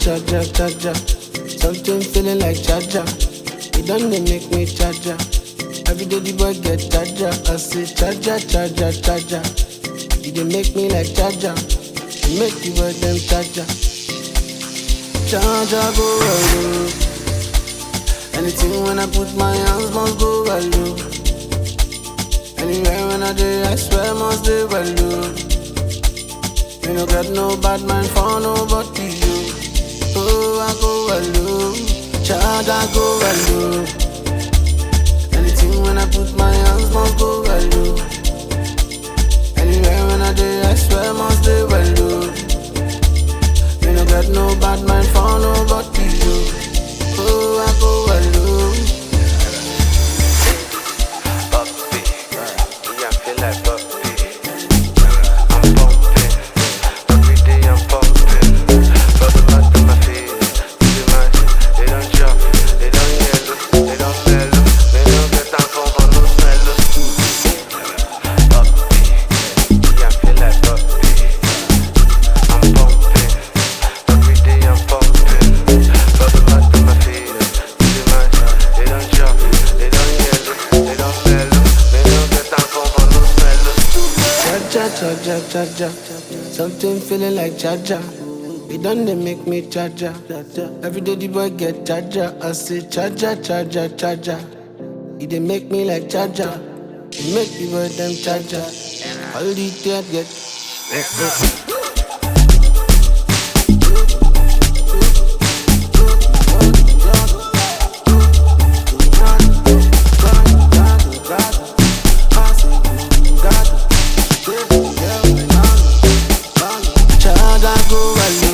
charger, charger. Something feeling like charger. It done they make me charger. Every day the boy get charger. I say charger, charger, charger. It dey make me like charger. It make the boy them charger. Charger go well. Anything when I put my hands must go well. Anywhere when I do, I swear must do well. You no got no bad mind for nobody, you. Oh, I go alone, child, I go alone. Anything when I put my hands must go alone. Anywhere when I do, I swear must do alone. You no got no bad mind for nobody, you. Oh, I go alone. Puppy, yeah, I feel like puppy. Charger, charger, something feeling like charger. It done they make me charger. Every day the boy get charger. I say charger, charger, charger. It dey make me like charger. It make the boy them charger. All the day get. Go